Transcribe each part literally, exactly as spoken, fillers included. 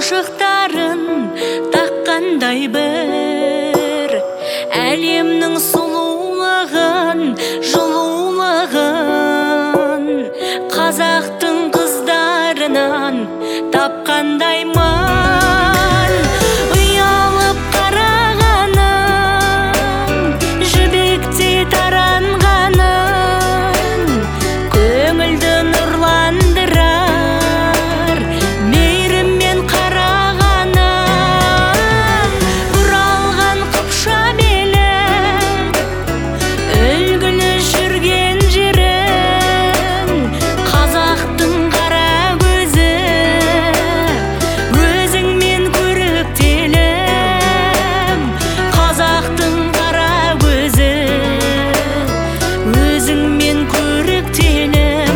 тұмшықтарын таққандай бір әлемнің сұлулығын, жылулығын қазақтың қыздарынан тапқандаймын. Ұялып қарағаның, жібектей таранғаның, көңілді нұрландырар мейіріммен қарағаның. Бұралған қыпша белің, үлгілі жүрген жерің, қазақтың қара көзі, өзіңмен көріктелім. Қазақтың қара көзі, өзіңмен көріктелім,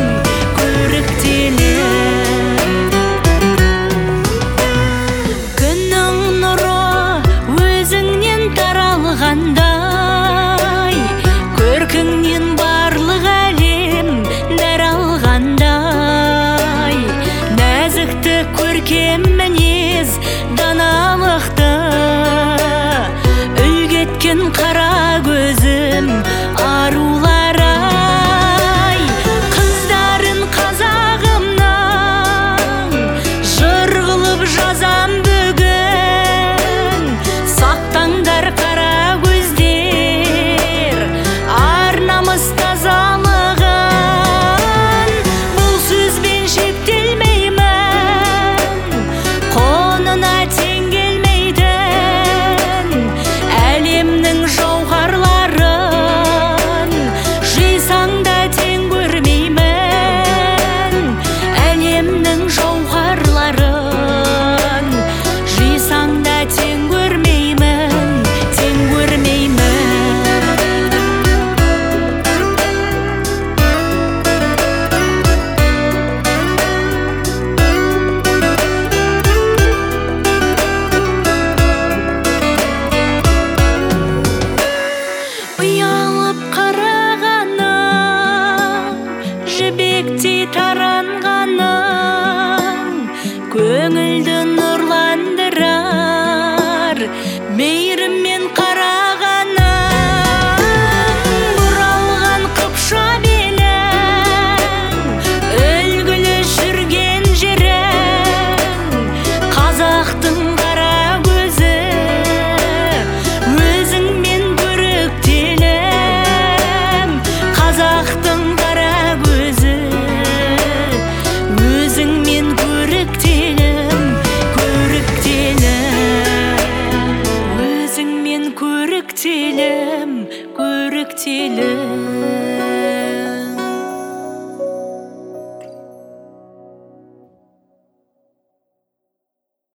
көріктелім. Күннің нұры өзіңнен таралғандай, көркіңнен барлық әлем дәр алғандай. Нәзікті көркем мінез даналықты үлгеткен қара көзім арулар-ай. Қыздарын қазағымның жыр қылып жазам бүгін. Сақтаңдар қара көздер ар намыс тазалығын. Бұл сөзбен шектелмеймін, қонына тең келмейтін әлемнің жауһарларын жисаң да тең көрмеймін. Әлемнің жауһарларын жисаң да тең көрмеймін, тең көрмеймін. Ұялып қарағаның, жібектей таранғаның, көңілді нұрландырар мейіріммен қарағаның. Бұралған қыпша белің, үлгілі жүрген жерің, қазақтың қара көзі, өзіңмен көріктелім. Қазақтың қара көзі, өзіңмен көріктелім, көріктелім. Өзіңмен көріктелім, көріктелім.